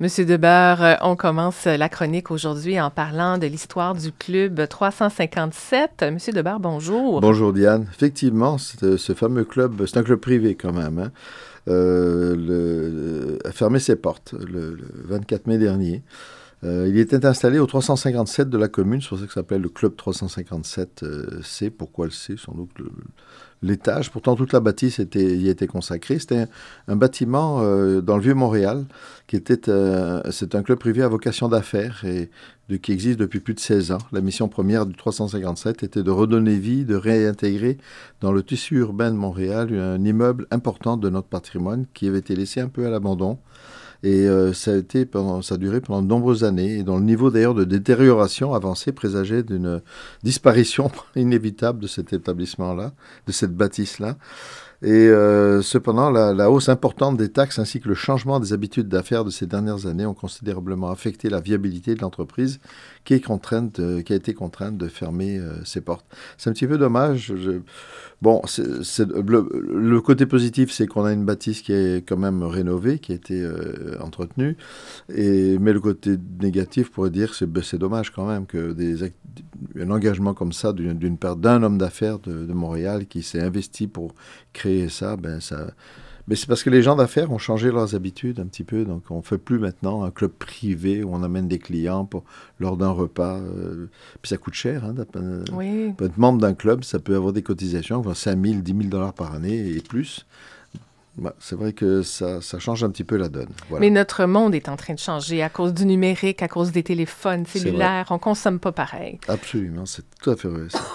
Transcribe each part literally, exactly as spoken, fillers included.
Monsieur Debar, euh, on commence la chronique aujourd'hui en parlant de l'histoire du club trois cent cinquante-sept. Monsieur Debar, bonjour. Bonjour Diane. Effectivement, ce, ce fameux club, c'est un club privé quand même, hein, euh, le, a fermé ses portes le, le vingt-quatre mai dernier. Euh, il était installé au trois cent cinquante-sept de la commune, c'est pour ça que ça s'appelle le club trois cent cinquante-sept euh, C. Pourquoi le C? Sans doute le, l'étage. Pourtant, toute la bâtisse était, y était consacrée. C'était un, un bâtiment euh, dans le Vieux-Montréal, qui était, euh, c'est un club privé à vocation d'affaires et de, qui existe depuis plus de seize ans. La mission première du trois cent cinquante-sept était de redonner vie, de réintégrer dans le tissu urbain de Montréal un immeuble important de notre patrimoine qui avait été laissé un peu à l'abandon. Et euh, ça a été pendant, ça a duré pendant de nombreuses années, et dont le niveau d'ailleurs de détérioration avancé présageait d'une disparition inévitable de cet établissement-là, de cette bâtisse-là. Et euh, cependant, la, la hausse importante des taxes ainsi que le changement des habitudes d'affaires de ces dernières années ont considérablement affecté la viabilité de l'entreprise qui, est contrainte de, qui a été contrainte de fermer euh, ses portes. C'est un petit peu dommage. Je... Bon, c'est, c'est, le, le côté positif, c'est qu'on a une bâtisse qui est quand même rénovée, qui a été euh, entretenue. Et, mais le côté négatif, pourrait dire que c'est, ben, c'est dommage quand même que des, un engagement comme ça d'une, d'une part d'un homme d'affaires de, de Montréal qui s'est investi pour créer ça, ben ça... Mais c'est parce que les gens d'affaires ont changé leurs habitudes un petit peu. Donc, on ne fait plus maintenant un club privé où on amène des clients pour, lors d'un repas. Euh, puis ça coûte cher. Hein, oui. Pour être membre d'un club, ça peut avoir des cotisations, cinq mille, dix mille dollars par année et plus. Bah, c'est vrai que ça, ça change un petit peu la donne. Voilà. Mais notre monde est en train de changer à cause du numérique, à cause des téléphones cellulaires. On ne consomme pas pareil. Absolument, c'est tout à fait vrai, ça.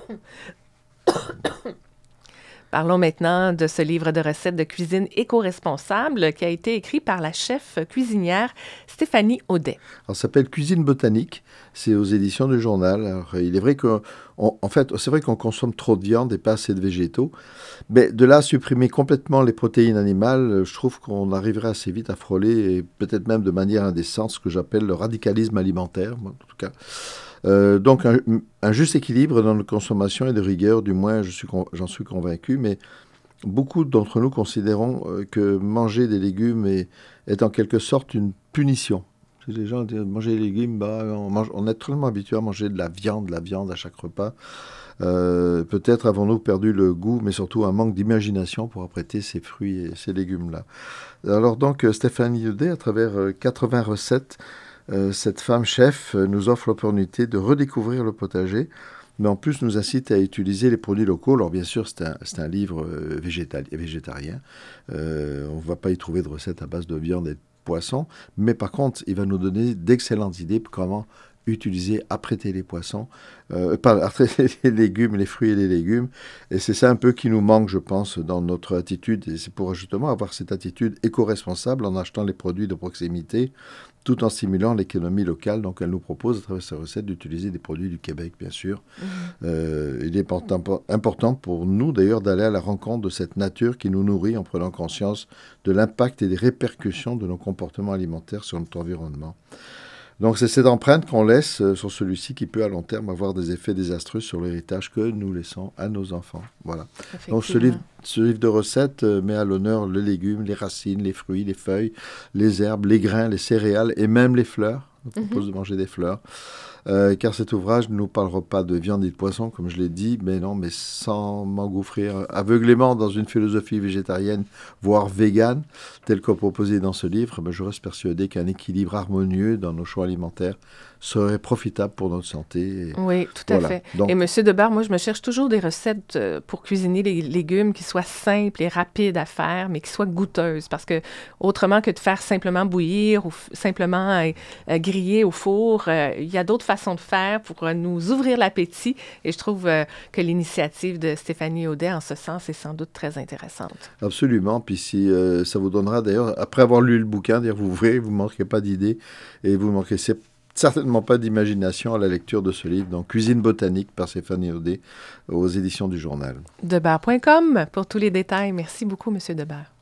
Parlons maintenant de ce livre de recettes de cuisine éco-responsable qui a été écrit par la chef cuisinière Stéphanie Audet. Alors, ça s'appelle Cuisine botanique. C'est aux éditions du Journal. Alors, il est vrai qu'en en fait, c'est vrai qu'on consomme trop de viande et pas assez de végétaux. Mais de là à supprimer complètement les protéines animales, je trouve qu'on arriverait assez vite à frôler, et peut-être même de manière indécente, ce que j'appelle le radicalisme alimentaire, en tout cas. Euh, donc, un, un juste équilibre dans nos consommations et de rigueur, du moins, je suis, j'en suis convaincu, mais beaucoup d'entre nous considérons que manger des légumes est, est en quelque sorte une punition. Les gens disent manger des légumes, bah, on, mange, on est tellement habitué à manger de la viande, de la viande à chaque repas. Euh, peut-être avons-nous perdu le goût, mais surtout un manque d'imagination pour apprêter ces fruits et ces légumes-là. Alors donc, Stéphanie Audet, à travers quatre-vingts recettes, Euh, cette femme chef euh, nous offre l'opportunité de redécouvrir le potager, mais en plus nous incite à utiliser les produits locaux. Alors bien sûr, c'est un, c'est un livre euh, végétal, végétarien. Euh, on ne va pas y trouver de recettes à base de viande et de poisson, mais par contre, il va nous donner d'excellentes idées pour comment utiliser, apprêter les poissons, euh, pas apprêter les légumes, les fruits et les légumes. Et c'est ça un peu qui nous manque, je pense, dans notre attitude. Et c'est pour justement avoir cette attitude éco-responsable en achetant les produits de proximité, tout en stimulant l'économie locale. Donc, elle nous propose, à travers sa recette, d'utiliser des produits du Québec, bien sûr. Mmh. Euh, il est important, important pour nous, d'ailleurs, d'aller à la rencontre de cette nature qui nous nourrit en prenant conscience de l'impact et des répercussions de nos comportements alimentaires sur notre environnement. Donc, c'est cette empreinte qu'on laisse euh, sur celui-ci qui peut, à long terme, avoir des effets désastreux sur l'héritage que nous laissons à nos enfants. Voilà. Donc, ce livre, ce livre de recettes euh, met à l'honneur les légumes, les racines, les fruits, les feuilles, les herbes, les grains, les céréales et même les fleurs. On propose mm-hmm. de manger des fleurs. Euh, car cet ouvrage ne nous parlera pas de viande et de poisson, comme je l'ai dit, mais non, mais sans m'engouffrir aveuglément dans une philosophie végétarienne, voire végane, telle qu'elle proposée dans ce livre, ben je reste persuadé qu'un équilibre harmonieux dans nos choix alimentaires serait profitable pour notre santé. Et oui, tout voilà. à fait. Donc, et M. Debar, moi, je me cherche toujours des recettes pour cuisiner les légumes qui soient simples et rapides à faire, mais qui soient goûteuses, parce que autrement que de faire simplement bouillir ou f- simplement euh, euh, griller au four, euh, il y a d'autres façons de faire pour euh, nous ouvrir l'appétit, et je trouve euh, que l'initiative de Stéphanie Audet, en ce sens, est sans doute très intéressante. Absolument, puis si, euh, ça vous donnera d'ailleurs, après avoir lu le bouquin, dire, vous verrez, vous ne manquerez pas d'idées, et vous ne manquerez certainement pas d'imagination à la lecture de ce livre, donc Cuisine botanique par Stéphanie Audet aux éditions du Journal. Debar point com pour tous les détails. Merci beaucoup, M. Debar.